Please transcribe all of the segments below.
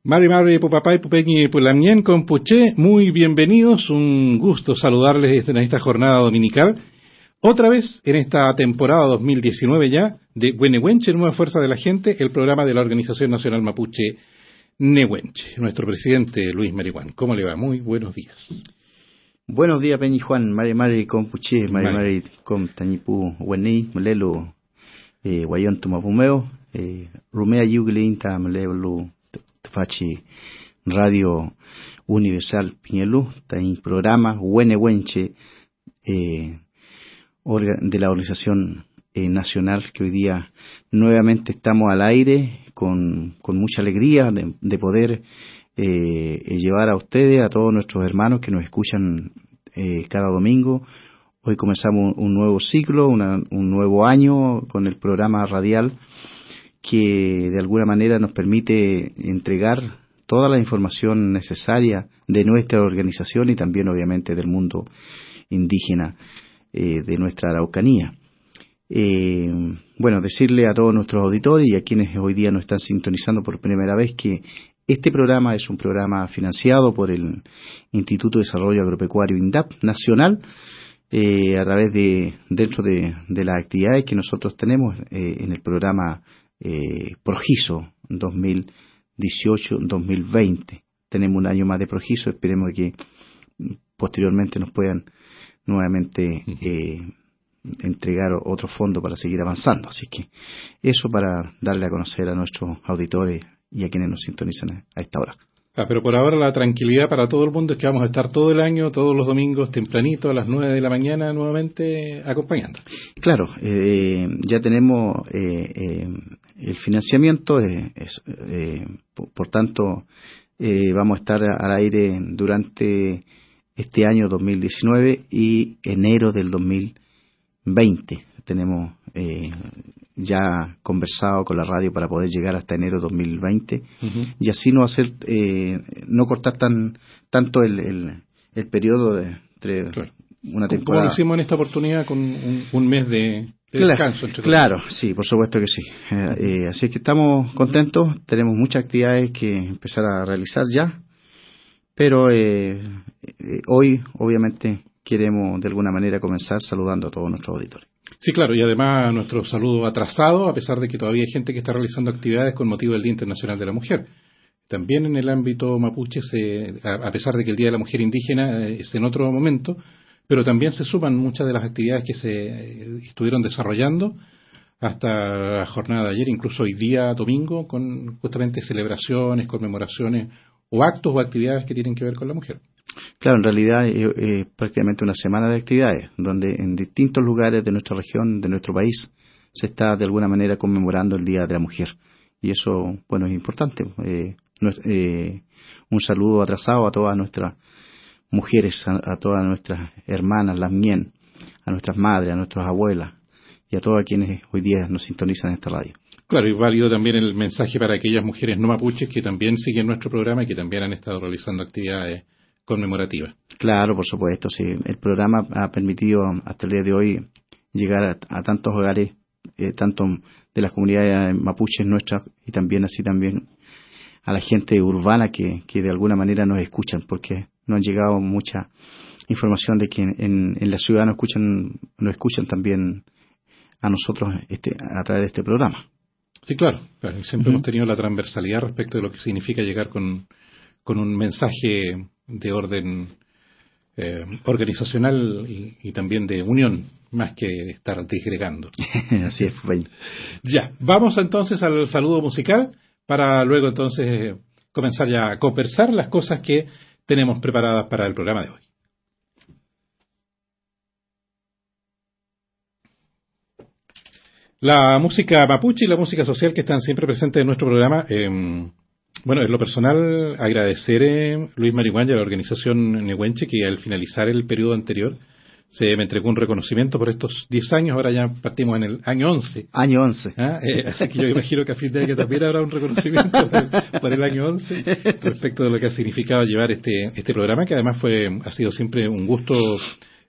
Mari, Pupapay, Pupeñi, Pulamien, Compuché, muy bienvenidos, un gusto saludarles en esta jornada dominical, otra vez en esta temporada 2019 ya, de Huenehuenche, Nueva Fuerza de la Gente, el programa de la Organización Nacional Mapuche Nehuenche. Nuestro presidente Luis Marihuán, ¿cómo le va? Muy buenos días. Buenos días, Peñi Juan, Mari, Compuché, Mari, Com, Tañipú, Huenei, Melelo, Guayón, Tumapumeo, Rumea, Yugulinta, Melelo, Fachi Radio Universal Piñelú, está en programa Huenehuenche de la Organización Nacional, que hoy día nuevamente estamos al aire con mucha alegría de poder llevar a ustedes, a todos nuestros hermanos que nos escuchan cada domingo. Hoy comenzamos un nuevo ciclo, un nuevo año con el programa radial que de alguna manera nos permite entregar toda la información necesaria de nuestra organización y también obviamente del mundo indígena de nuestra Araucanía. Decirle a todos nuestros auditores y a quienes hoy día nos están sintonizando por primera vez que este programa es un programa financiado por el Instituto de Desarrollo Agropecuario INDAP Nacional, a través dentro de las actividades que nosotros tenemos en el programa Progiso 2018-2020. Tenemos un año más de Progiso, esperemos que posteriormente nos puedan nuevamente entregar otro fondo para seguir avanzando. Así que eso para darle a conocer a nuestros auditores y a quienes nos sintonizan a esta hora. Pero por ahora la tranquilidad para todo el mundo es que vamos a estar todo el año, todos los domingos tempranito a las 9 de la mañana nuevamente acompañando. Claro, ya tenemos el financiamiento, por tanto vamos a estar al aire durante este año 2019 y enero del 2020. Tenemos ya conversado con la radio para poder llegar hasta enero 2020 y así no hacer no cortar tanto el periodo entre una temporada. Como lo hicimos en esta oportunidad con un mes de descanso. Claro, sí, por supuesto que sí. Así es que estamos contentos, tenemos muchas actividades que empezar a realizar ya, pero hoy obviamente queremos de alguna manera comenzar saludando a todos nuestros auditores. Sí, claro, y además nuestro saludo atrasado, a pesar de que todavía hay gente que está realizando actividades con motivo del Día Internacional de la Mujer. También en el ámbito mapuche, a pesar de que el Día de la Mujer Indígena es en otro momento, pero también se suman muchas de las actividades que se estuvieron desarrollando hasta la jornada de ayer, incluso hoy día domingo, con justamente celebraciones, conmemoraciones o actos o actividades que tienen que ver con la mujer. Claro, en realidad es prácticamente una semana de actividades, donde en distintos lugares de nuestra región, de nuestro país, se está de alguna manera conmemorando el Día de la Mujer. Y eso, bueno, es importante. Un saludo atrasado a todas nuestras mujeres, a todas nuestras hermanas, las mien, a nuestras madres, a nuestras abuelas y a todas quienes hoy día nos sintonizan en esta radio. Claro, y válido también el mensaje para aquellas mujeres no mapuches que también siguen nuestro programa y que también han estado realizando actividades conmemorativa. Claro, por supuesto, sí. El programa ha permitido hasta el día de hoy llegar a tantos hogares, tanto de las comunidades mapuches nuestras y también a la gente urbana que de alguna manera nos escuchan, porque nos han llegado mucha información de que en la ciudad nos escuchan también a nosotros a través de este programa. Sí, claro. Siempre hemos tenido la transversalidad respecto de lo que significa llegar con un mensaje de orden organizacional y también de unión, más que estar disgregando. Así es, bueno. Ya, vamos entonces al saludo musical para luego entonces comenzar ya a conversar las cosas que tenemos preparadas para el programa de hoy. La música mapuche y la música social que están siempre presentes en nuestro programa. Bueno, en lo personal, agradecer Luis Marihuán y a la organización Nehuenche que al finalizar el periodo anterior se me entregó un reconocimiento por estos 10 años, ahora ya partimos en el año 11. Año 11. Así que yo imagino que a fin de año también habrá un reconocimiento por el año 11 respecto de lo que ha significado llevar este programa, que además ha sido siempre un gusto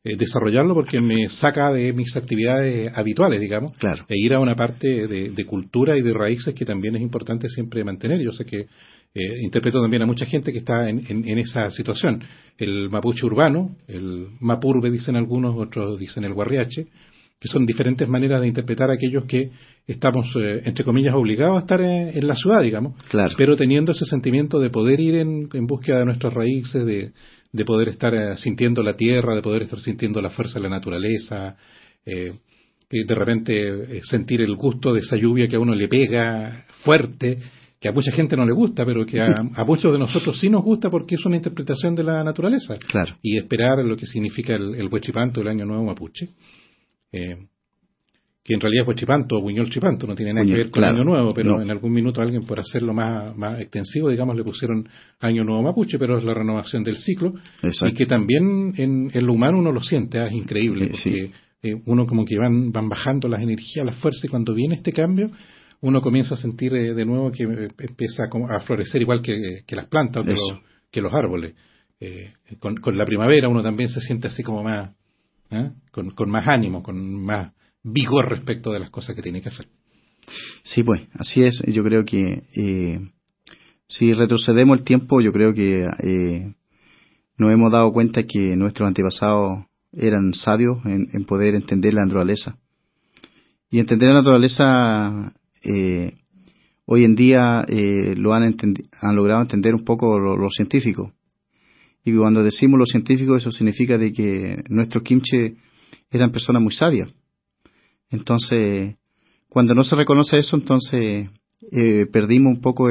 desarrollarlo porque me saca de mis actividades habituales, digamos, claro, e ir a una parte de cultura y de raíces que también es importante siempre mantener. Yo sé que interpreto también a mucha gente que está en esa situación. El mapuche urbano, el mapurbe dicen algunos, otros dicen el guarriache, que son diferentes maneras de interpretar a aquellos que estamos, entre comillas, obligados a estar en la ciudad, digamos, claro. pero teniendo ese sentimiento de poder ir en búsqueda de nuestras raíces, de poder estar sintiendo la tierra, de poder estar sintiendo la fuerza de la naturaleza, y de repente sentir el gusto de esa lluvia que a uno le pega fuerte, que a mucha gente no le gusta, pero que a muchos de nosotros sí nos gusta porque es una interpretación de la naturaleza. Claro. Y esperar lo que significa el Huechipanto, el Año Nuevo Mapuche. Que en realidad es Huechipanto o Buñol Chipanto, no tiene nada que ver con claro, Año Nuevo, pero no. en algún minuto alguien, por hacerlo más extensivo, digamos, le pusieron Año Nuevo Mapuche, pero es la renovación del ciclo. Exacto. Y que también en lo humano uno lo siente, es increíble, porque uno como que van bajando las energías, las fuerzas, y cuando viene este cambio, uno comienza a sentir de nuevo que empieza a florecer igual que las plantas o que los árboles. Con la primavera uno también se siente así como más, con más ánimo, con más vigor respecto de las cosas que tiene que hacer. Sí, pues, así es. Yo creo que si retrocedemos el tiempo, yo creo que nos hemos dado cuenta que nuestros antepasados eran sabios en poder entender la naturaleza. Y entender la naturaleza, hoy en día han logrado entender un poco los científicos. Y cuando decimos los científicos, eso significa de que nuestros quimches eran personas muy sabias. Entonces, cuando no se reconoce eso, entonces perdimos un poco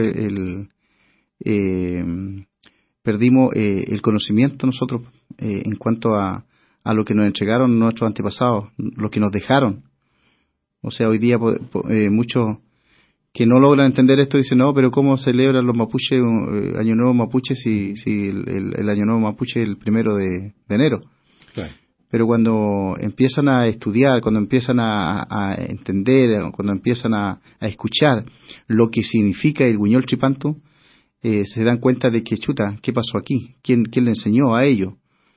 perdimos el conocimiento nosotros en cuanto a lo que nos entregaron nuestros antepasados, lo que nos dejaron. O sea, hoy día muchos que no logran entender esto dicen, no, pero ¿cómo celebran los mapuches Año Nuevo Mapuche si el Año Nuevo Mapuche es el 1 de enero? Claro. Pero cuando empiezan a estudiar, cuando empiezan a entender, cuando empiezan a escuchar lo que significa el Buñol Chipanto, se dan cuenta de que, chuta, ¿qué pasó aquí? ¿Quién le enseñó a ellos?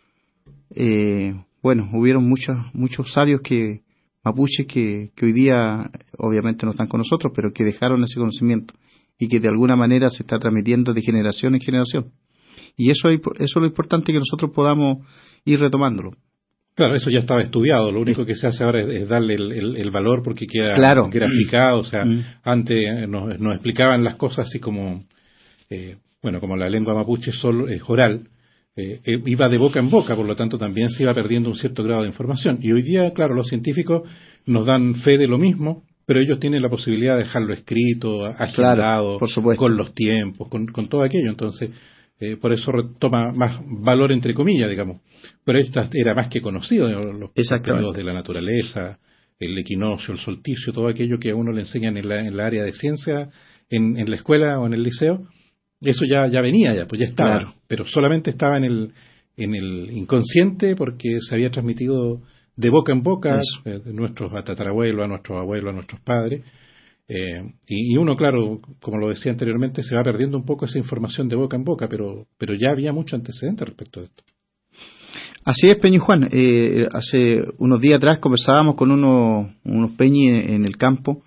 Bueno, hubieron muchos sabios mapuches que hoy día obviamente no están con nosotros, pero que dejaron ese conocimiento y que de alguna manera se está transmitiendo de generación en generación. Y eso es lo importante, que nosotros podamos ir retomándolo. Claro, eso ya estaba estudiado, lo único que se hace ahora es darle el valor porque queda graficado, o sea, antes nos explicaban las cosas así como, como la lengua mapuche solo es oral, iba de boca en boca, por lo tanto también se iba perdiendo un cierto grado de información. Y hoy día, claro, los científicos nos dan fe de lo mismo, pero ellos tienen la posibilidad de dejarlo escrito, agendado, por supuesto, con los tiempos, con todo aquello. Entonces, por eso toma más valor, entre comillas, digamos. Pero esto era más que conocido, los periodos de la naturaleza, el equinoccio, el solsticio, todo aquello que a uno le enseñan en la área de ciencia, en la escuela o en el liceo. Eso ya venía, pues ya estaba, claro, pero solamente estaba en el inconsciente porque se había transmitido de boca en boca de nuestros tatarabuelos, a nuestros abuelos, a nuestros padres, y uno, claro, como lo decía anteriormente, se va perdiendo un poco esa información de boca en boca, pero ya había mucho antecedente respecto de esto. Así es, Peñi Juan. Hace unos días atrás conversábamos con unos peñis en el campo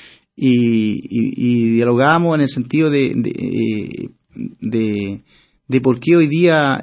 y dialogábamos en el sentido de por qué hoy día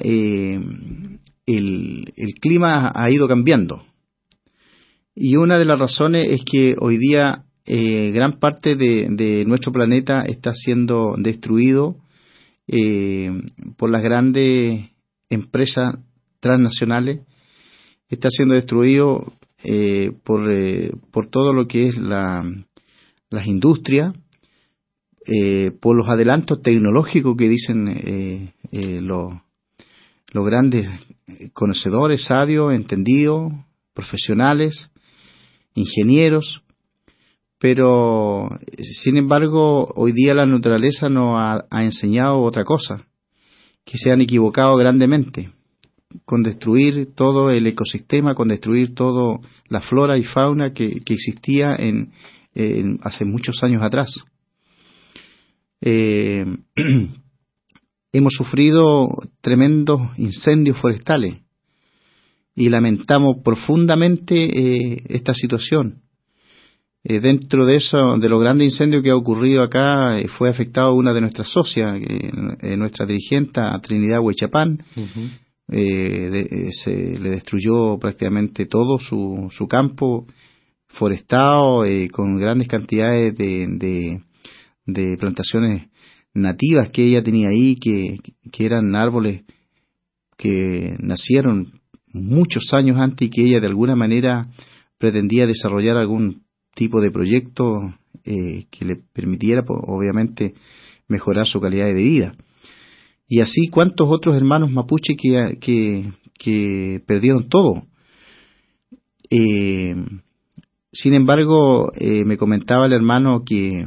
el clima ha ido cambiando. Y una de las razones es que hoy día gran parte de nuestro planeta está siendo destruido por las grandes empresas transnacionales, está siendo destruido por todo lo que es las industrias, por los adelantos tecnológicos que dicen los grandes conocedores, sabios, entendidos, profesionales, ingenieros. Pero, sin embargo, hoy día la naturaleza nos ha enseñado otra cosa, que se han equivocado grandemente con destruir todo el ecosistema, con destruir toda la flora y fauna que existía hace muchos años atrás. Hemos sufrido tremendos incendios forestales y lamentamos profundamente esta situación. Dentro de eso, de los grandes incendios que ha ocurrido acá, fue afectado una de nuestras socias, nuestra dirigente, Trinidad Huechapán. Uh-huh. Se le destruyó prácticamente todo su campo forestado, con grandes cantidades de plantaciones nativas que ella tenía ahí, que eran árboles que nacieron muchos años antes y que ella de alguna manera pretendía desarrollar algún tipo de proyecto que le permitiera, obviamente, mejorar su calidad de vida. Y así, ¿cuántos otros hermanos mapuche que perdieron todo? Sin embargo, me comentaba el hermano que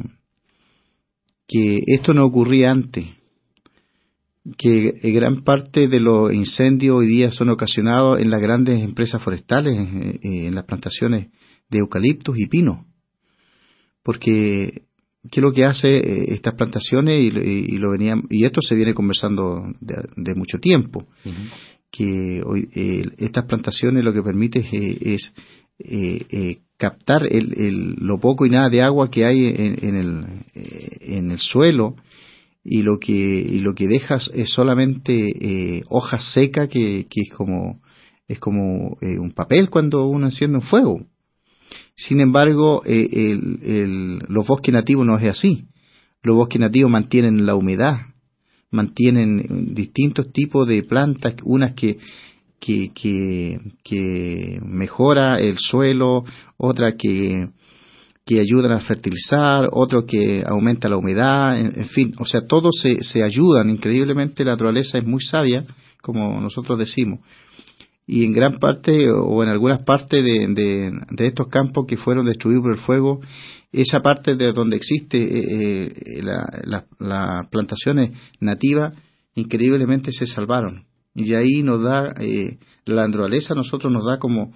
esto no ocurría antes, que gran parte de los incendios hoy día son ocasionados en las grandes empresas forestales, en las plantaciones de eucaliptos y pino, porque ¿qué es lo que hace estas plantaciones? Y esto se viene conversando de mucho tiempo, uh-huh. Que hoy estas plantaciones lo que permite es captar lo poco y nada de agua que hay en el suelo, y lo que dejas es solamente hoja seca que es como un papel cuando uno enciende un fuego. Sin embargo, los bosques nativos no es así. Los bosques nativos mantienen la humedad, mantienen distintos tipos de plantas, unas que mejora el suelo, otras que ayudan a fertilizar, otros que aumenta la humedad, en fin, o sea, todos se ayudan. Increíblemente la naturaleza es muy sabia, como nosotros decimos. Y en gran parte, o en algunas partes de estos campos que fueron destruidos por el fuego, esa parte de donde existe las plantaciones nativas, increíblemente se salvaron. Y ahí nos da, la naturaleza a nosotros nos da como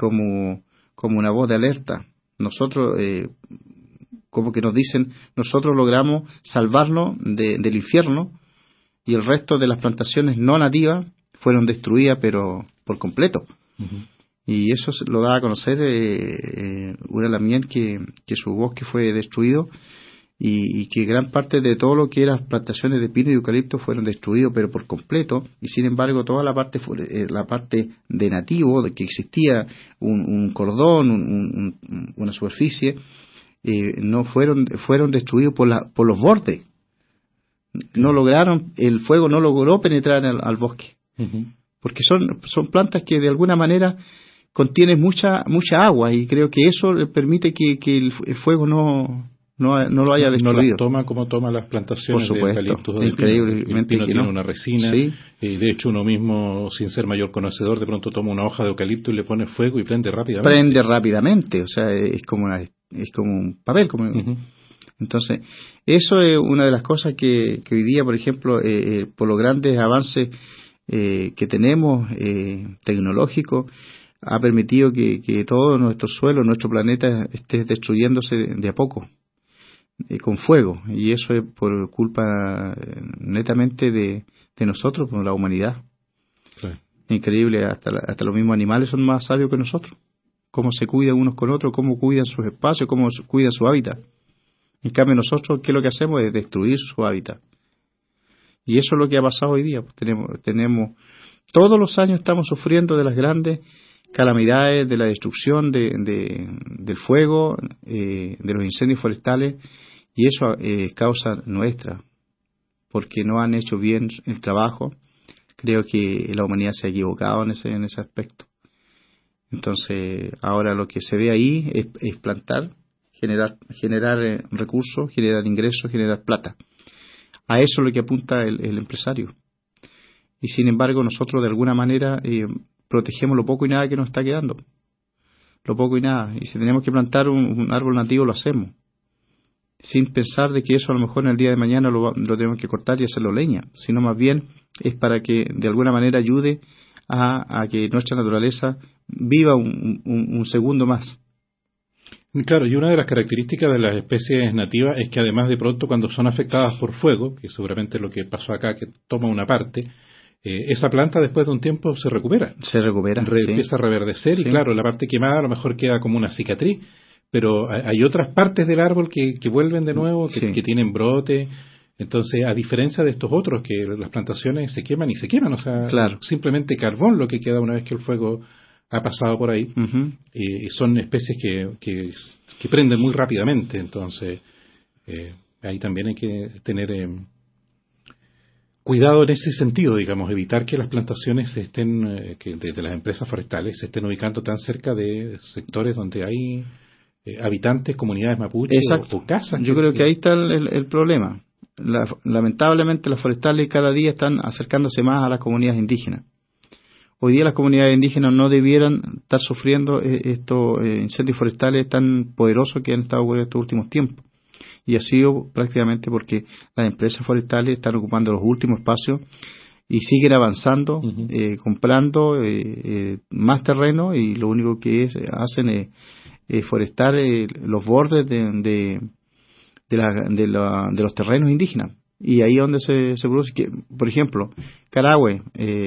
una voz de alerta. Nosotros, como que nos dicen, nosotros logramos salvarnos del infierno, y el resto de las plantaciones no nativas fueron destruidas, pero por completo. Uh-huh. Y eso lo da a conocer Uralamién, que su bosque fue destruido, y que gran parte de todo lo que eran plantaciones de pino y eucalipto fueron destruidos, pero por completo. Y sin embargo, toda la parte de nativo, de que existía un cordón, una superficie, no fueron destruidos por los bordes. No lograron, el fuego no logró penetrar al bosque. Uh-huh. Porque son plantas que de alguna manera contienen mucha agua, y creo que eso permite que el fuego no lo haya destruido. No las toma como toma las plantaciones de eucaliptus o de increíblemente el pino tiene no. Una resina, sí. De hecho uno mismo, sin ser mayor conocedor, de pronto toma una hoja de eucalipto y le pone fuego y prende rápidamente. O sea, es como un papel. Uh-huh. Entonces, eso es una de las cosas que hoy día, por ejemplo, por los grandes avances que tenemos tecnológicos, ha permitido que todo nuestro suelo, nuestro planeta, esté destruyéndose de a poco, con fuego. Y eso es por culpa netamente de nosotros, por la humanidad. Claro. Increíble, hasta los mismos animales son más sabios que nosotros. Cómo se cuidan unos con otros, cómo cuidan sus espacios, cómo cuidan su hábitat. En cambio nosotros, ¿qué es lo que hacemos? Es destruir su hábitat. Y eso es lo que ha pasado hoy día. Pues tenemos todos los años estamos sufriendo de las grandes calamidades, de la destrucción del fuego, de los incendios forestales, y eso es causa nuestra, porque no han hecho bien el trabajo. Creo que la humanidad se ha equivocado en ese aspecto. Entonces, ahora lo que se ve ahí es plantar, generar recursos, generar ingresos, generar plata. A eso es lo que apunta el empresario. Y sin embargo, nosotros de alguna manera protegemos lo poco y nada que nos está quedando. Lo poco y nada. Y si tenemos que plantar un árbol nativo, lo hacemos. Sin pensar de que eso a lo mejor en el día de mañana lo tenemos que cortar y hacerlo leña. Sino más bien es para que de alguna manera ayude a que nuestra naturaleza viva un segundo más. Claro, y una de las características de las especies nativas es que además de pronto cuando son afectadas por fuego, que seguramente es lo que pasó acá, que toma una parte, esa planta después de un tiempo se recupera. Sí. Empieza a reverdecer y claro, la parte quemada a lo mejor queda como una cicatriz, pero hay otras partes del árbol que vuelven de nuevo, que tienen brote. Entonces, a diferencia de estos otros, que las plantaciones se queman, o sea, simplemente carbón lo que queda una vez que el fuego ha pasado por ahí. Son especies que prenden muy rápidamente, entonces ahí también hay que tener cuidado en ese sentido, digamos, evitar que las plantaciones de las empresas forestales se estén ubicando tan cerca de sectores donde hay habitantes, comunidades mapuches o casas. Yo creo que ahí está el problema. Lamentablemente las forestales cada día están acercándose más a las comunidades indígenas. Hoy día las comunidades indígenas no debieran estar sufriendo estos incendios forestales tan poderosos que han estado ocurriendo estos últimos tiempos. Y ha sido prácticamente porque las empresas forestales están ocupando los últimos espacios y siguen avanzando, comprando más terreno, y lo único que hacen es forestar los bordes de los terrenos indígenas. Y ahí es donde se produce, que, por ejemplo, Carahue,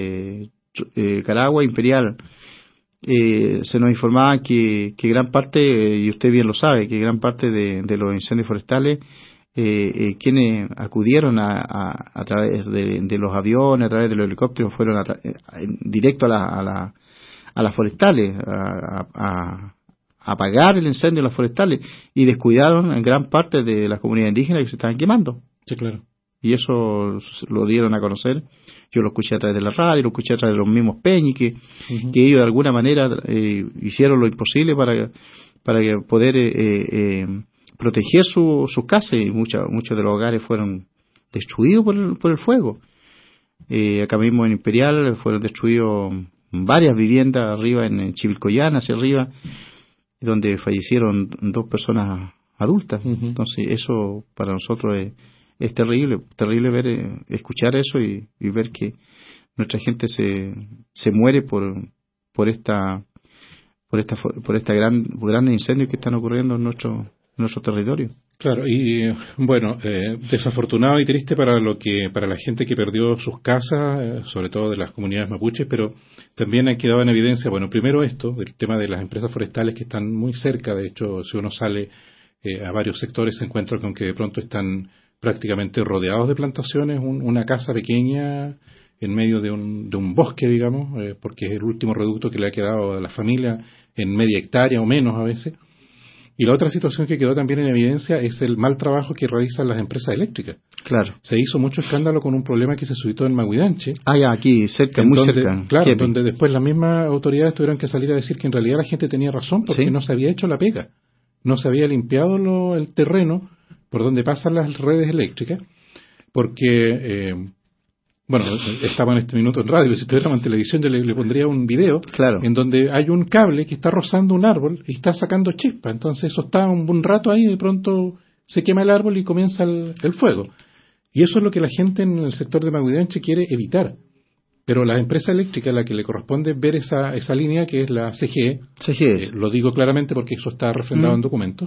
Imperial, se nos informaba que gran parte, y usted bien lo sabe, que gran parte de los incendios forestales, quienes acudieron a través de los aviones, a través de los helicópteros, fueron directo a las forestales, a apagar el incendio en las forestales, y descuidaron en gran parte de las comunidades indígenas que se estaban quemando. Sí, claro. Y eso lo dieron a conocer. Yo lo escuché a través de la radio, lo escuché a través de los mismos Peñi, que ellos de alguna manera hicieron lo imposible para poder proteger sus casas, y muchos de los hogares fueron destruidos por el fuego. Acá mismo en Imperial fueron destruidos varias viviendas arriba en Chivilcoyán, hacia arriba, donde fallecieron 2 personas adultas. Entonces eso para nosotros es terrible escuchar eso y ver que nuestra gente se muere por grandes incendios que están ocurriendo en nuestro territorio. Claro, y bueno, desafortunado y triste para la gente que perdió sus casas, sobre todo de las comunidades mapuches, pero también ha quedado en evidencia, bueno, primero esto, el tema de las empresas forestales que están muy cerca. De hecho, si uno sale a varios sectores se encuentra con que de pronto están prácticamente rodeados de plantaciones, una casa pequeña en medio de un bosque, digamos, porque es el último reducto que le ha quedado a la familia, en media hectárea o menos a veces. Y la otra situación que quedó también en evidencia es el mal trabajo que realizan las empresas eléctricas. Claro. Se hizo mucho escándalo con un problema que se suscitó en Maguidanche. Aquí, cerca, muy cerca. Claro, donde después las mismas autoridades tuvieron que salir a decir que en realidad la gente tenía razón, porque no se había hecho la pega. No se había limpiado el terreno por donde pasan las redes eléctricas, porque, estaba en este minuto en radio, si estuviéramos en televisión yo le pondría un video en donde hay un cable que está rozando un árbol y está sacando chispa. Entonces eso está un rato ahí y de pronto se quema el árbol y comienza el fuego. Y eso es lo que la gente en el sector de Maguidanche quiere evitar. Pero la empresa eléctrica a la que le corresponde ver esa línea, que es la CGE, lo digo claramente porque eso está refrendado en documentos,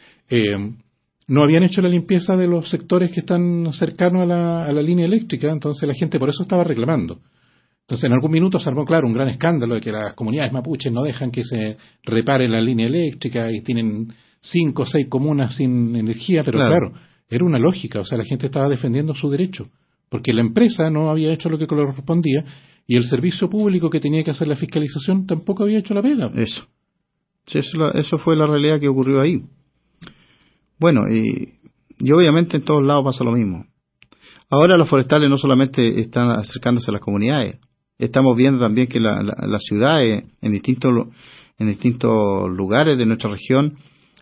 no habían hecho la limpieza de los sectores que están cercanos a la línea eléctrica. Entonces la gente por eso estaba reclamando. Entonces en algún minuto se armó, claro, un gran escándalo de que las comunidades mapuches no dejan que se repare la línea eléctrica y tienen 5 o 6 comunas sin energía, pero claro, era una lógica, o sea, la gente estaba defendiendo su derecho, porque la empresa no había hecho lo que le correspondía y el servicio público que tenía que hacer la fiscalización tampoco había hecho la pega. Eso. Sí, eso fue la realidad que ocurrió ahí. Bueno, y obviamente en todos lados pasa lo mismo. Ahora los forestales no solamente están acercándose a las comunidades, estamos viendo también que las ciudades en distintos lugares de nuestra región,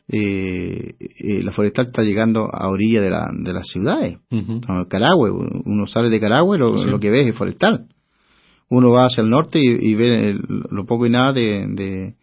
la forestal está llegando a orilla de las ciudades. Carahue, uno sale de Carahue, lo que ve es forestal. Uno va hacia el norte y ve lo poco y nada de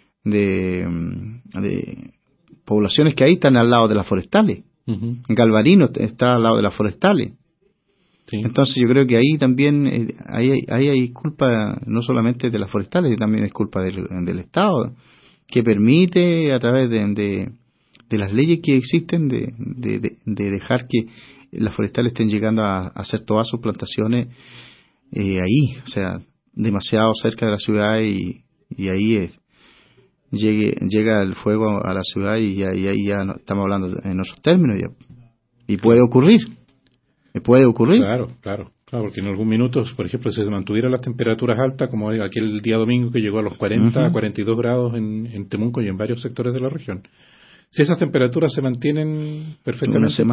poblaciones que ahí están al lado de las forestales. Galvarino está al lado de las forestales. Entonces yo creo que ahí también hay culpa no solamente de las forestales, también es culpa del Estado, que permite a través de las leyes que existen de dejar que las forestales estén llegando a hacer todas sus plantaciones ahí, o sea, demasiado cerca de la ciudad y ahí llega el fuego a la ciudad y ahí ya no, estamos hablando en otros términos ya. Y puede ocurrir. Claro, porque en algún minuto, por ejemplo, si se mantuvieran las temperaturas altas, como aquel día domingo que llegó a los 40 a 42 grados en Temuco y en varios sectores de la región, si esas temperaturas se mantienen perfectamente,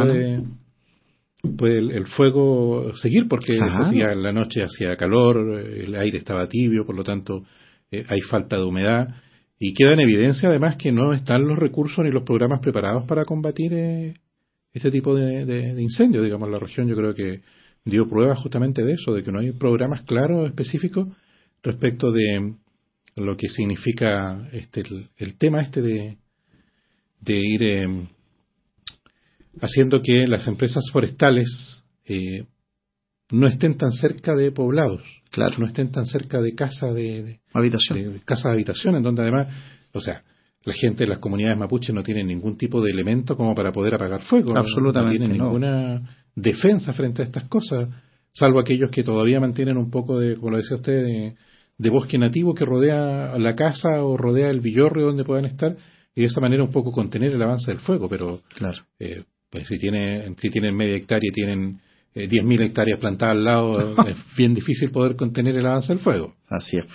puede el fuego seguir, porque esos días en la noche hacía calor, el aire estaba tibio, por lo tanto hay falta de humedad, y queda en evidencia además que no están los recursos ni los programas preparados para combatir este tipo de incendios. Digamos, la región yo creo que dio prueba justamente de eso, de que no hay programas claros, específicos, respecto de lo que significa el tema de ir haciendo que las empresas forestales no estén tan cerca de poblados, no estén tan cerca de casas de habitación, en donde además, o sea, la gente de las comunidades mapuches no tiene ningún tipo de elemento como para poder apagar fuego. Absolutamente no tienen ninguna defensa frente a estas cosas, salvo aquellos que todavía mantienen un poco de, como lo decía usted, de bosque nativo que rodea la casa o rodea el villorrio donde puedan estar, y de esa manera un poco contener el avance del fuego. Pero pues si tienen media hectárea y tienen 10.000 hectáreas plantadas al lado, es bien difícil poder contener el avance del fuego. Así es.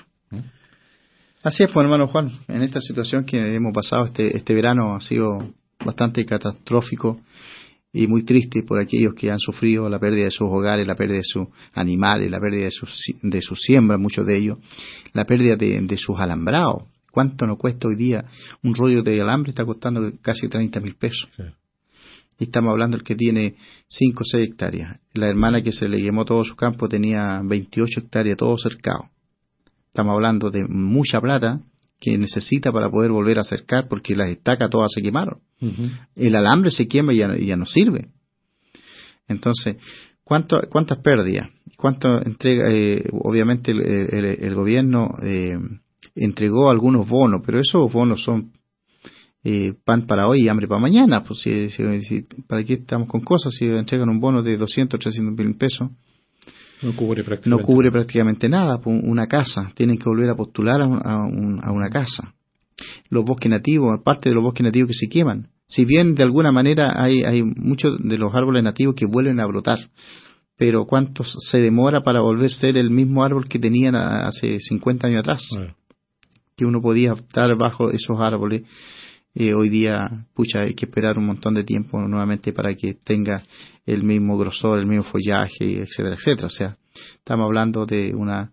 Así es, pues, hermano Juan, en esta situación que hemos pasado este verano ha sido bastante catastrófico y muy triste por aquellos que han sufrido la pérdida de sus hogares, la pérdida de sus animales, la pérdida de sus siembras, muchos de ellos, la pérdida de sus alambrados. ¿Cuánto nos cuesta hoy día un rollo de alambre? Está costando casi 30.000 pesos. Sí. Y estamos hablando del que tiene 5 o 6 hectáreas. La hermana que se le quemó todo su campo tenía 28 hectáreas, todo cercado. Estamos hablando de mucha plata que necesita para poder volver a cercar, porque las estacas todas se quemaron. Uh-huh. El alambre se quema y ya no sirve. Entonces, ¿cuántas pérdidas? ¿Cuánto entrega? Obviamente el gobierno entregó algunos bonos, pero esos bonos son pan para hoy y hambre para mañana. Pues si ¿para qué estamos con cosas? Si entregan un bono de 200, 300 mil pesos, no cubre prácticamente nada. Una casa, tienen que volver a postular a una casa. Los bosques nativos, aparte de los bosques nativos que se queman, si bien de alguna manera hay muchos de los árboles nativos que vuelven a brotar, pero ¿cuánto se demora para volver a ser el mismo árbol que tenían hace 50 años atrás? Que uno podía estar bajo esos árboles. Hoy día, hay que esperar un montón de tiempo nuevamente para que tenga el mismo grosor, el mismo follaje, etcétera, etcétera. O sea, estamos hablando de una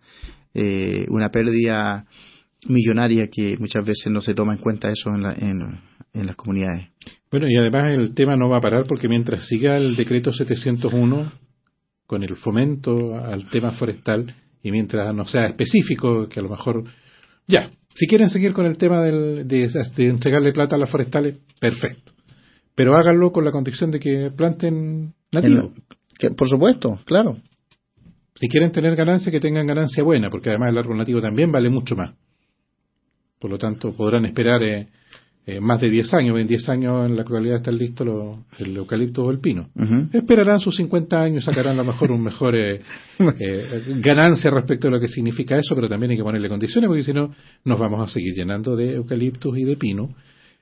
pérdida millonaria que muchas veces no se toma en cuenta eso en las comunidades. Bueno, y además el tema no va a parar, porque mientras siga el decreto 701 con el fomento al tema forestal, y mientras no sea específico, que a lo mejor si quieren seguir con el tema de entregarle plata a las forestales, perfecto. Pero háganlo con la condición de que planten nativo. Por supuesto, claro. Si quieren tener ganancia, que tengan ganancia buena, porque además el árbol nativo también vale mucho más. Por lo tanto, podrán esperar más de 10 años. En 10 años en la actualidad están listos el eucalipto o el pino. Uh-huh. Esperarán sus 50 años y sacarán a lo mejor un mejor ganancia respecto a lo que significa eso, pero también hay que ponerle condiciones, porque si no, nos vamos a seguir llenando de eucaliptos y de pino,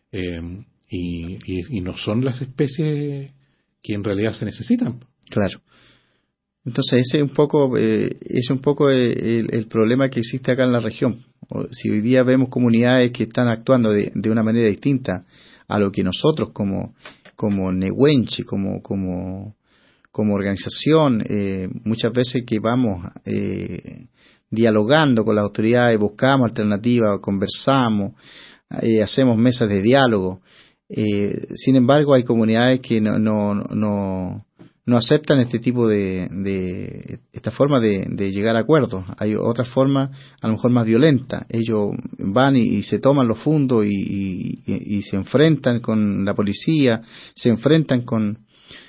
y no son las especies que en realidad se necesitan. Claro. Entonces ese es un poco el problema que existe acá en la región. Si hoy día vemos comunidades que están actuando de una manera distinta a lo que nosotros como Nehuenche, como organización, muchas veces que vamos dialogando con las autoridades, buscamos alternativas, conversamos, hacemos mesas de diálogo. Sin embargo, hay comunidades que no aceptan este tipo esta forma de llegar a acuerdos. Hay otra forma, a lo mejor más violenta. Ellos van y se toman los fundos y se enfrentan con la policía, se enfrentan con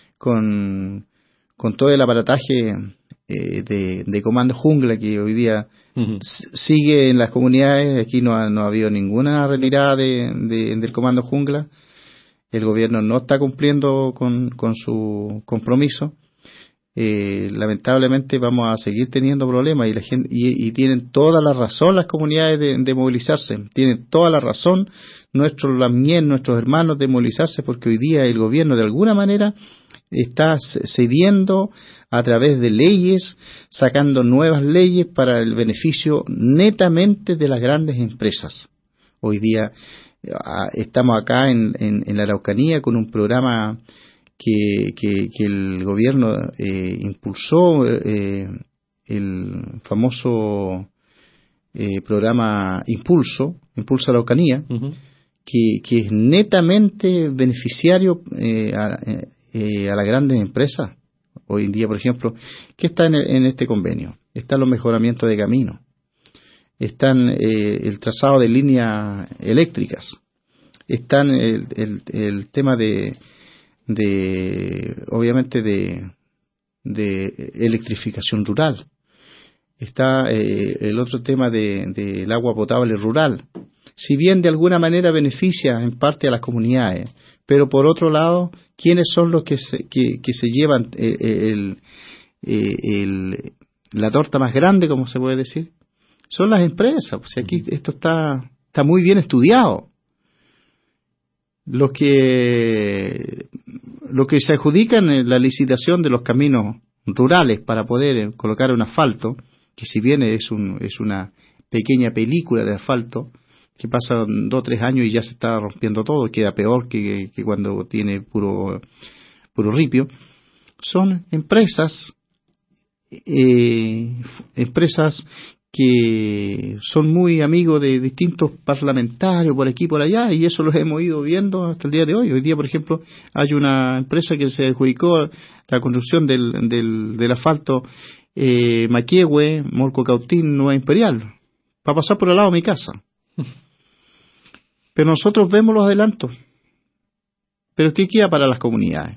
todo el aparataje de Comando Jungla que hoy día sigue en las comunidades. Aquí no ha habido ninguna retirada del Comando Jungla. El gobierno no está cumpliendo con su compromiso. lamentablemente vamos a seguir teniendo problemas y la gente y tienen toda la razón las comunidades de movilizarse, tienen toda la razón nuestros hermanos de movilizarse, porque hoy día el gobierno de alguna manera está cediendo a través de leyes, sacando nuevas leyes para el beneficio netamente de las grandes empresas. Hoy día estamos acá en la Araucanía con un programa que el gobierno impulsó, el famoso programa Impulso Araucanía, Uh-huh. que es netamente beneficiario a las grandes empresas. Hoy en día, por ejemplo, ¿qué está en este convenio? Están los mejoramientos de caminos, están el trazado de líneas eléctricas, están el tema obviamente de electrificación rural, está el otro tema del agua potable rural. Si bien de alguna manera beneficia en parte a las comunidades, pero por otro lado, ¿quiénes son los que se llevan la torta más grande, como se puede decir? Son las empresas. Pues aquí esto está muy bien estudiado. Los que se adjudican en la licitación de los caminos rurales para poder colocar un asfalto, que si bien es una pequeña película de asfalto, que pasan 2 o 3 años y ya se está rompiendo todo, queda peor que cuando tiene puro ripio, son empresas que son muy amigos de distintos parlamentarios por aquí y por allá, y eso los hemos ido viendo hasta el día de hoy. Hoy día, por ejemplo, hay una empresa que se adjudicó la construcción del asfalto Maquiehue, Morco Cautín, Nueva Imperial, para pasar por al lado de mi casa. Pero nosotros vemos los adelantos. ¿Pero qué queda para las comunidades?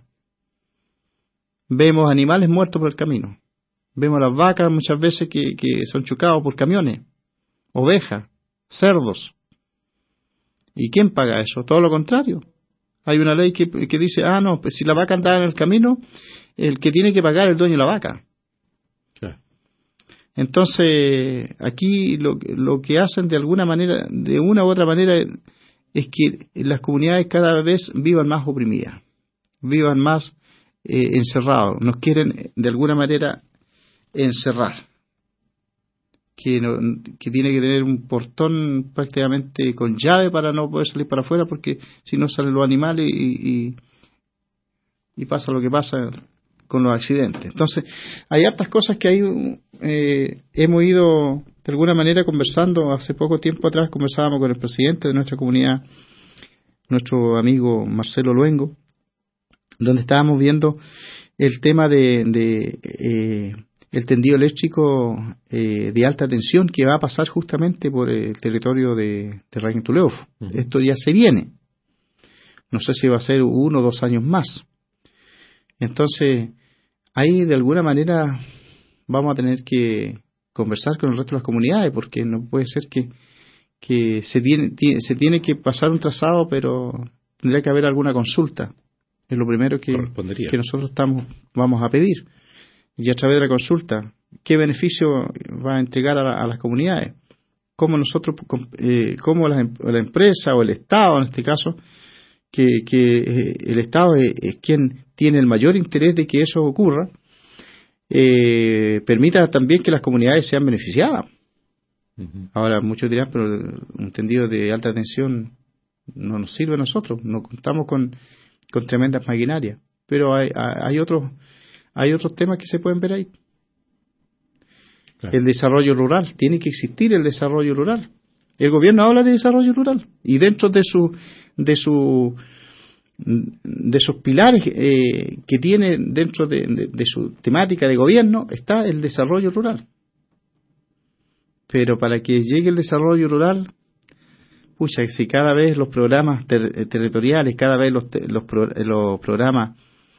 Vemos animales muertos por el camino. Vemos las vacas muchas veces que son chocados por camiones, ovejas, cerdos. ¿Y quién paga eso? Todo lo contrario. Hay una ley que dice, no, pues si la vaca andaba en el camino, el que tiene que pagar es el dueño de la vaca. Claro. Entonces, aquí lo que hacen de alguna manera, de una u otra manera, es que las comunidades cada vez vivan más oprimidas, vivan más encerrados, nos quieren de alguna manera encerrar, que tiene que tener un portón prácticamente con llave para no poder salir para afuera, porque si no salen los animales y pasa lo que pasa con los accidentes. Entonces, hay hartas cosas que ahí hemos ido de alguna manera conversando. Hace poco tiempo atrás conversábamos con el presidente de nuestra comunidad, nuestro amigo Marcelo Luengo, donde estábamos viendo el tema de el tendido eléctrico de alta tensión que va a pasar justamente por el territorio de Raquel Tuleuf. Uh-huh. Esto ya se viene. No sé si va a ser 1 o 2 años más. Entonces, ahí de alguna manera vamos a tener que conversar con el resto de las comunidades, porque no puede ser que se tiene que pasar un trazado, pero tendría que haber alguna consulta. Es lo primero que nosotros vamos a pedir. Y a través de la consulta, ¿qué beneficio va a entregar a las comunidades? ¿Cómo nosotros, cómo la empresa o el Estado, en este caso, que el Estado es quien tiene el mayor interés de que eso ocurra, permita también que las comunidades sean beneficiadas? Uh-huh. Ahora, muchos dirán, pero un tendido de alta tensión no nos sirve a nosotros, no contamos con tremendas maquinarias, pero hay otros temas que se pueden ver ahí. Claro. El desarrollo rural, tiene que existir el desarrollo rural. El gobierno habla de desarrollo rural y dentro de sus pilares que tiene dentro de su temática de gobierno está el desarrollo rural. Pero para que llegue el desarrollo rural, pucha, si cada vez los programas territoriales, cada vez los programas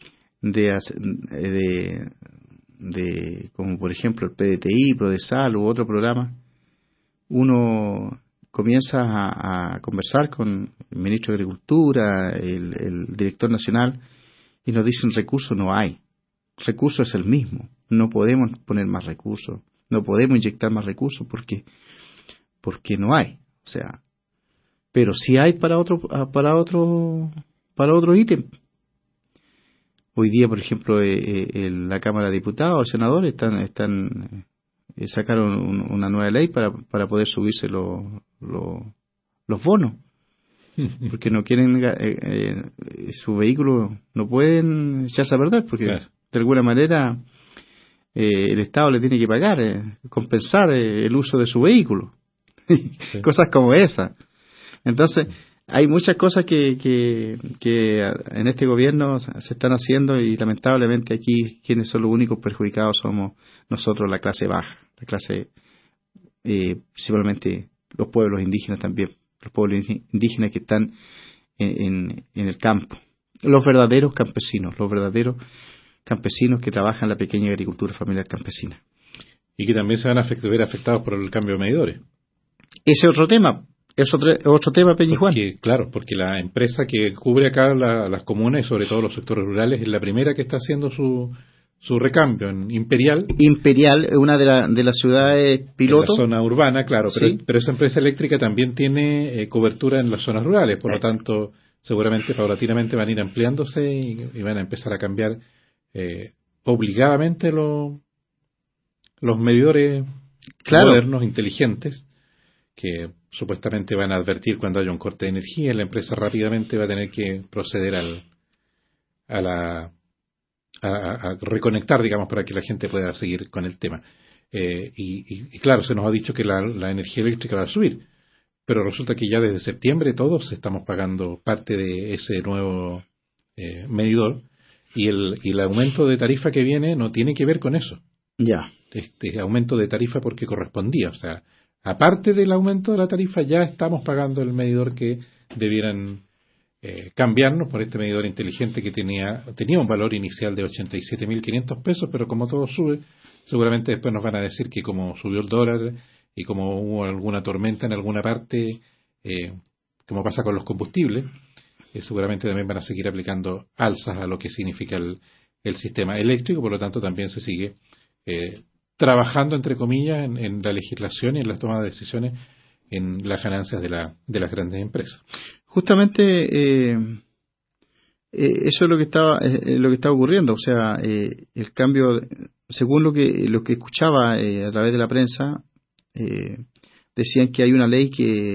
de como por ejemplo el PDTI, Prodesal u otro programa, uno comienza a conversar con el ministro de Agricultura, el director nacional, y nos dicen recursos no hay. recurso es el mismo. No podemos poner más recursos, no podemos inyectar más recursos porque no hay. O sea, pero sí hay para otro ítem. Hoy día, por ejemplo, la Cámara de Diputados, los senadores sacaron una nueva ley para poder subirse los bonos, porque no quieren su vehículo, no pueden echarse a perder, porque claro, de alguna manera el Estado le tiene que pagar, compensar el uso de su vehículo, sí. Cosas como esa. Entonces, hay muchas cosas que en este gobierno se están haciendo y lamentablemente aquí quienes son los únicos perjudicados somos nosotros, la clase baja, la clase, principalmente los pueblos indígenas también, los pueblos indígenas que están en el campo, los verdaderos campesinos que trabajan en la pequeña agricultura familiar campesina. Y que también se van a ver afectados por el cambio de medidores. Ese otro tema. Es otro tema, Peña y Juan. Claro, porque la empresa que cubre acá las comunas y sobre todo los sectores rurales es la primera que está haciendo su recambio en Imperial. Imperial es una de las ciudades piloto. En la zona urbana, claro, sí. pero esa empresa eléctrica también tiene cobertura en las zonas rurales, por lo tanto, seguramente paulatinamente van a ir ampliándose y van a empezar a cambiar obligadamente los medidores modernos, inteligentes, que supuestamente van a advertir cuando haya un corte de energía y la empresa rápidamente va a tener que proceder a reconectar, digamos, para que la gente pueda seguir con el tema. Y claro, se nos ha dicho que la energía eléctrica va a subir, pero resulta que ya desde septiembre todos estamos pagando parte de ese nuevo medidor y el aumento de tarifa que viene no tiene que ver con eso. Ya. Este aumento de tarifa porque correspondía, o sea, aparte del aumento de la tarifa, ya estamos pagando el medidor que debieran cambiarnos por este medidor inteligente que tenía un valor inicial de 87.500 pesos, pero como todo sube, seguramente después nos van a decir que como subió el dólar y como hubo alguna tormenta en alguna parte, como pasa con los combustibles, seguramente también van a seguir aplicando alzas a lo que significa el sistema eléctrico, por lo tanto también se sigue trabajando, entre comillas, en la legislación y en las tomas de decisiones en las ganancias de las grandes empresas. Justamente eso es lo que está ocurriendo, o sea, el cambio, según lo que escuchaba a través de la prensa, decían que hay una ley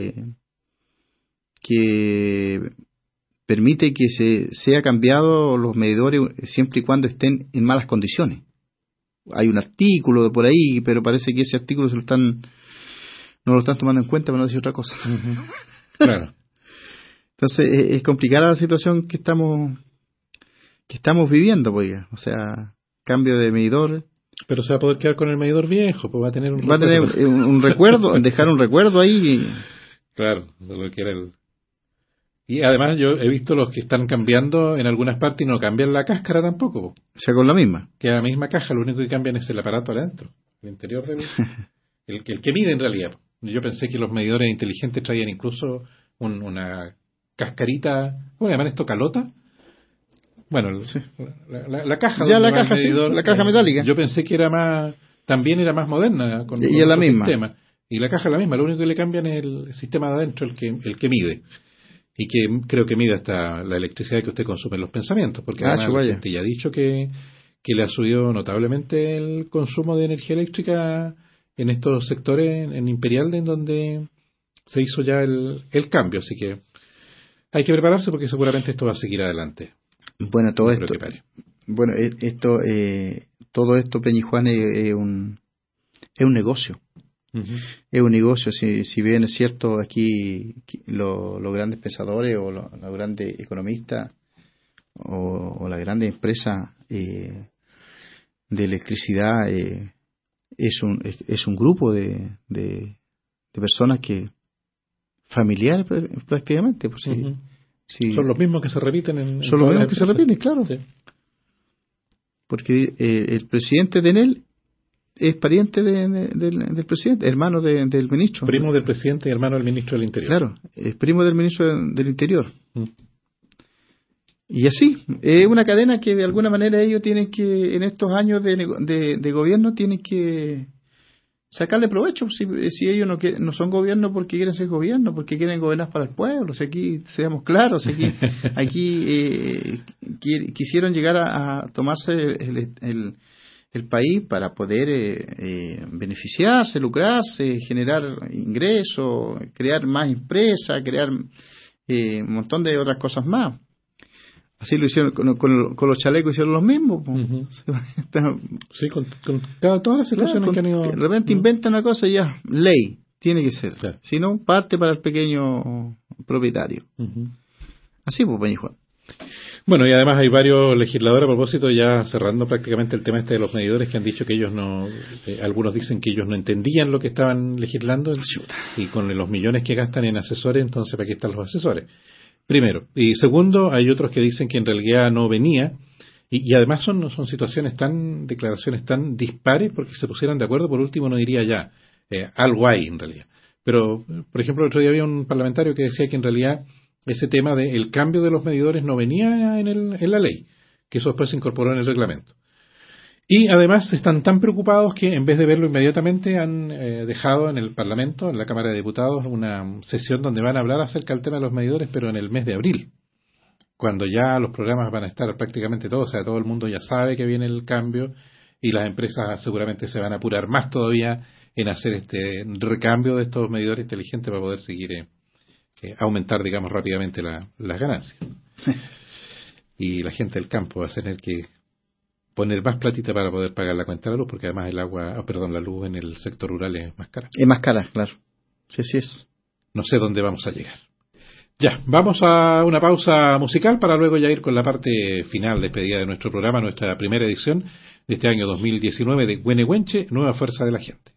que permite que sea cambiado los medidores siempre y cuando estén en malas condiciones. Hay un artículo por ahí, pero parece que ese artículo no lo están tomando en cuenta para no decir otra cosa. Claro. Entonces es complicada la situación que estamos viviendo, pues, o sea, cambio de medidor. Pero se va a poder quedar con el medidor viejo, pues va a tener un recuerdo, dejar un recuerdo ahí. Claro, de lo que era Y además yo he visto los que están cambiando en algunas partes y no cambian la cáscara tampoco. O sea, con la misma. Queda la misma caja, lo único que cambian es el aparato adentro, el interior el que mide en realidad. Yo pensé que los medidores inteligentes traían incluso una cascarita, ¿cómo llaman esto? ¿Calota? Bueno, sí. la caja. Ya la caja, medidor, sí, la caja metálica. Yo pensé que también era más moderna con y es la misma. Sistema. Y la caja es la misma, lo único que le cambian es el sistema de adentro, el que mide. Y que creo que mide hasta la electricidad que usted consume en los pensamientos, porque además la gente ya ha dicho que le ha subido notablemente el consumo de energía eléctrica en estos sectores en Imperial, en donde se hizo ya el cambio, así que hay que prepararse porque seguramente esto va a seguir adelante. Bueno, todo esto, Peña y Juan, es un negocio. Uh-huh. Es un negocio, si bien es cierto, aquí los grandes pensadores o los grandes economistas o las grandes empresas de electricidad es un grupo de personas que familiares prácticamente, pues, uh-huh. Sí. Son los mismos que se repiten son los mismos que se repiten, claro, sí. Porque el presidente de Enel es pariente del presidente, hermano del ministro. Primo del presidente y hermano del ministro del Interior. Claro, es primo del ministro del Interior. Y así, es una cadena que de alguna manera ellos tienen que, en estos años de gobierno, tienen que sacarle provecho. Si ellos no son gobierno porque quieren ser gobierno, porque quieren gobernar para el pueblo. Si aquí, seamos claros, aquí quisieron llegar a tomarse el país para poder beneficiarse, lucrarse, generar ingresos, crear más empresas, crear un montón de otras cosas más. Así lo hicieron con los chalecos, hicieron los mismos. Uh-huh. Sí, con todas las situaciones que han ido. De repente inventan una cosa y ya, ley, tiene que ser. Claro. Si no, parte para el pequeño propietario. Uh-huh. Así, pues, Peña Juan. Bueno, y además hay varios legisladores, a propósito, ya cerrando prácticamente el tema de los medidores, que han dicho que ellos no, algunos dicen que ellos no entendían lo que estaban legislando, y con los millones que gastan en asesores, entonces ¿para qué están los asesores? Primero. Y segundo, hay otros que dicen que en realidad no venía, y además son declaraciones tan dispares, porque se pusieran de acuerdo, por último no diría ya, algo hay en realidad. Pero, por ejemplo, el otro día había un parlamentario que decía que en realidad ese tema del cambio de los medidores no venía en la ley, que eso después se incorporó en el reglamento. Y además están tan preocupados que en vez de verlo inmediatamente han dejado en el Parlamento, en la Cámara de Diputados, una sesión donde van a hablar acerca del tema de los medidores, pero en el mes de abril, cuando ya los programas van a estar prácticamente todos, o sea, todo el mundo ya sabe que viene el cambio y las empresas seguramente se van a apurar más todavía en hacer este recambio de estos medidores inteligentes para poder seguir aumentar, digamos, rápidamente las ganancias. Y la gente del campo va a tener que poner más platita para poder pagar la cuenta de la luz, porque además la luz en el sector rural es más cara. Es más cara, claro. Sí, así es. No sé dónde vamos a llegar. Ya, vamos a una pausa musical para luego ya ir con la parte final, despedida de nuestro programa, nuestra primera edición de este año 2019 de Güeneguenche, Nueva Fuerza de la Gente.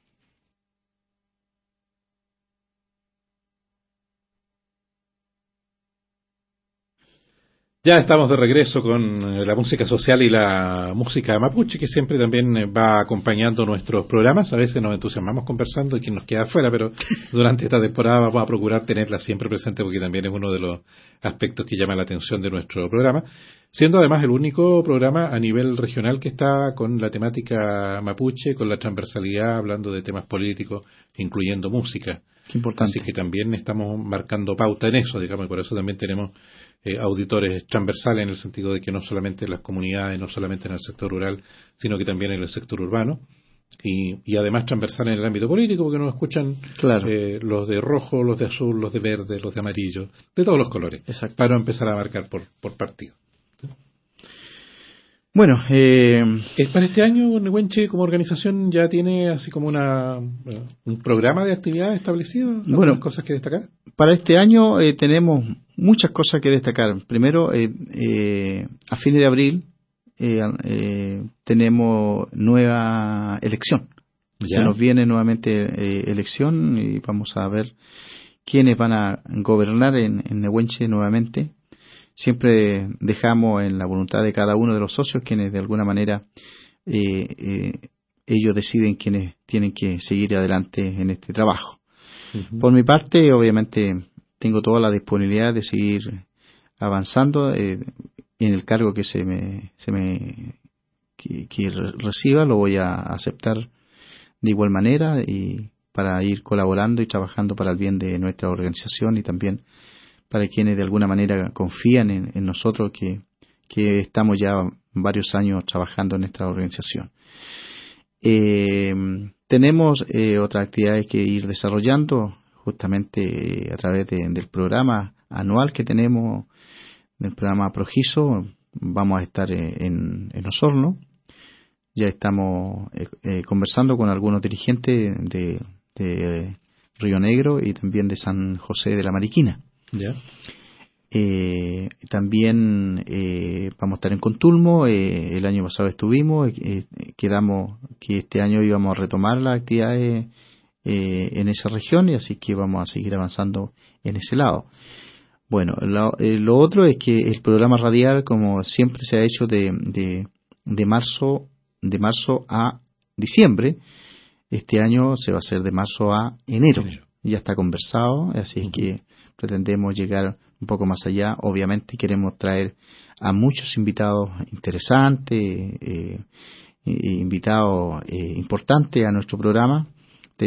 Ya estamos de regreso con la música social y la música mapuche, que siempre también va acompañando nuestros programas. A veces nos entusiasmamos conversando y quien nos queda afuera, pero durante esta temporada vamos a procurar tenerla siempre presente, porque también es uno de los aspectos que llama la atención de nuestro programa, siendo además el único programa a nivel regional que está con la temática mapuche, con la transversalidad, hablando de temas políticos, incluyendo música. Qué importante. Así que también estamos marcando pauta en eso, digamos, y por eso también tenemos auditores transversales, en el sentido de que no solamente en las comunidades, no solamente en el sector rural, sino que también en el sector urbano, y además transversales en el ámbito político, porque nos escuchan claro. Los de rojo, los de azul, los de verde, los de amarillo, de todos los colores. Exacto. Para no empezar a marcar por partido. Bueno, para este año Güeneguenche como organización ya tiene así como un programa de actividades establecido. Bueno, cosas que destacar. Para este año tenemos muchas cosas que destacar. Primero, a fines de abril tenemos nueva elección. ¿Ya? Se nos viene nuevamente elección y vamos a ver quiénes van a gobernar en Güeneguenche nuevamente. Siempre dejamos en la voluntad de cada uno de los socios, quienes de alguna manera ellos deciden quiénes tienen que seguir adelante en este trabajo. Uh-huh. Por mi parte, obviamente, tengo toda la disponibilidad de seguir avanzando en el cargo que que reciba. Lo voy a aceptar de igual manera y para ir colaborando y trabajando para el bien de nuestra organización y también para quienes de alguna manera confían en nosotros, que estamos ya varios años trabajando en esta organización. Tenemos otras actividades que ir desarrollando justamente a través del programa anual que tenemos, del programa Progiso. Vamos a estar en Osorno. Ya estamos conversando con algunos dirigentes de Río Negro y también de San José de la Mariquina. ¿Ya? También vamos a estar en Contulmo. El año pasado estuvimos, quedamos que este año íbamos a retomar las actividades en esa región, y así que vamos a seguir avanzando en ese lado. Bueno, lo otro es que el programa radial, como siempre se ha hecho de marzo a diciembre, este año se va a hacer de marzo a enero. Ya está conversado, así es que pretendemos llegar un poco más allá. Obviamente queremos traer a muchos invitados interesantes, invitados importantes a nuestro programa de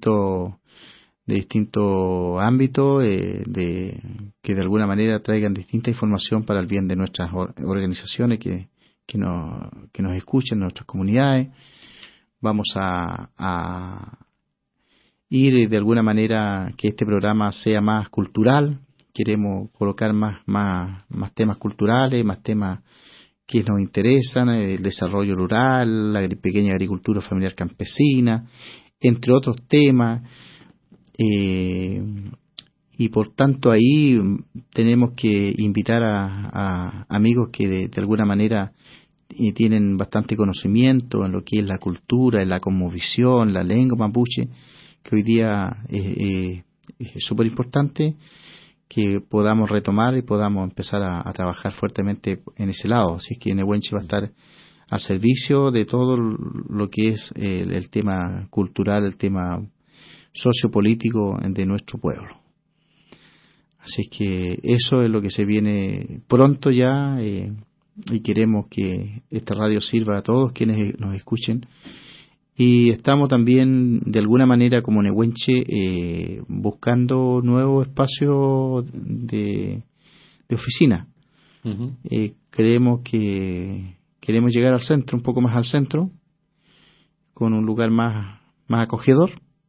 distintos ámbitos, que de alguna manera traigan distinta información para el bien de nuestras organizaciones que nos escuchen, nuestras comunidades. Vamos a ir de alguna manera que este programa sea más cultural. Queremos colocar más temas culturales, más temas que nos interesan, el desarrollo rural, la pequeña agricultura familiar campesina, entre otros temas. Y por tanto ahí tenemos que invitar a amigos que de alguna manera tienen bastante conocimiento en lo que es la cultura, en la cosmovisión, la lengua mapuche, que hoy día es súper importante que podamos retomar y podamos empezar a trabajar fuertemente en ese lado. Así que Nehuenche va a estar al servicio de todo lo que es el tema cultural, el tema sociopolítico de nuestro pueblo. Así que eso es lo que se viene pronto ya, y queremos que esta radio sirva a todos quienes nos escuchen. Y estamos también de alguna manera como Nehuenche buscando nuevos espacios de oficina. Uh-huh. Creemos que queremos llegar al centro, un poco más al centro, con un lugar más acogedor.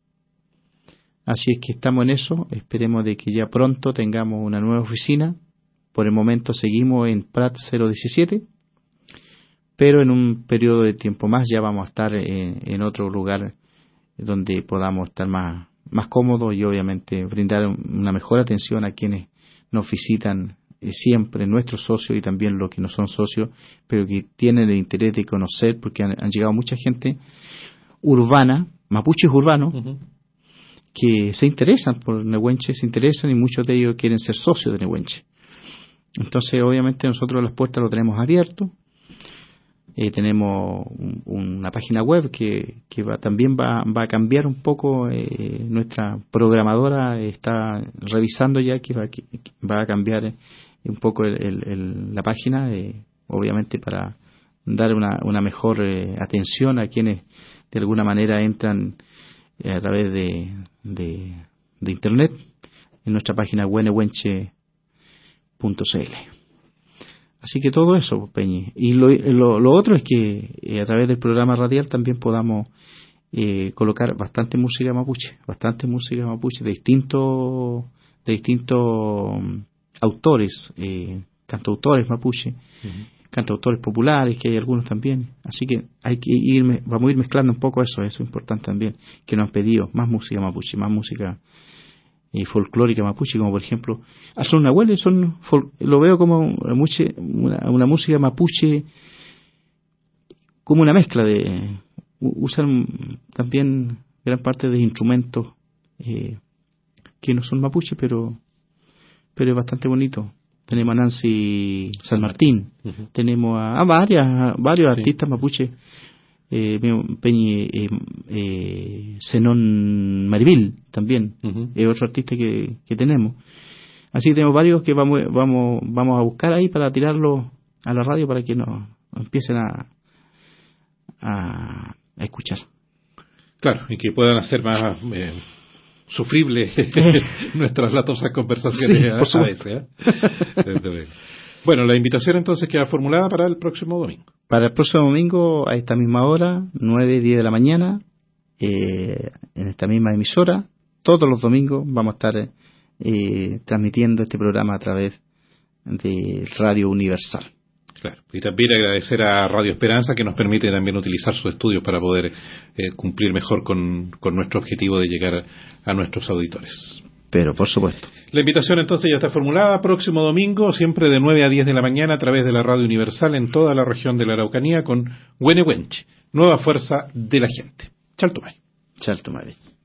Así es que estamos en eso. Esperemos de que ya pronto tengamos una nueva oficina. Por el momento seguimos en Prat 017, pero en un periodo de tiempo más ya vamos a estar en otro lugar donde podamos estar más cómodos y obviamente brindar una mejor atención a quienes nos visitan siempre, nuestros socios y también los que no son socios, pero que tienen el interés de conocer, porque han llegado mucha gente urbana, mapuches urbanos, uh-huh, que se interesan por Nehuenche, y muchos de ellos quieren ser socios de Nehuenche. Entonces, obviamente, nosotros las puertas lo tenemos abierto. Tenemos una página web que también va a cambiar un poco. Nuestra programadora está revisando ya que va a cambiar un poco la página, obviamente para dar una mejor atención a quienes de alguna manera entran a través de internet en nuestra página nehuenche.cl. Así que todo eso, Peñi. Y lo otro es que a través del programa radial también podamos colocar bastante música mapuche de distintos autores, cantautores mapuche, uh-huh, cantautores populares, que hay algunos también. Así que vamos a ir mezclando un poco eso es importante también, que nos han pedido más música mapuche, más música folclórica mapuche, como por ejemplo Azul Nahuel, lo veo como una música mapuche, como una mezcla usan también gran parte de instrumentos que no son mapuche, pero es bastante bonito. Tenemos a Nancy San Martín, uh-huh, tenemos a varios artistas mapuche, Peñi, Zenón Marivil también, uh-huh, es otro artista que tenemos. Así que tenemos varios que vamos a buscar ahí para tirarlo a la radio para que nos empiecen a escuchar. Claro, y que puedan hacer más sufribles nuestras latosas conversaciones, sí, a veces. Bueno, la invitación entonces queda formulada para el próximo domingo. Para el próximo domingo, a esta misma hora, 9:10 de la mañana, en esta misma emisora. Todos los domingos vamos a estar transmitiendo este programa a través de Radio Universal. Claro, y también agradecer a Radio Esperanza, que nos permite también utilizar sus estudios para poder cumplir mejor con nuestro objetivo de llegar a nuestros auditores. Pero por supuesto. La invitación entonces ya está formulada. Próximo domingo, siempre de 9 a 10 de la mañana, a través de la Radio Universal en toda la región de la Araucanía, con Nehuenche, nueva fuerza de la gente. Chaltumay.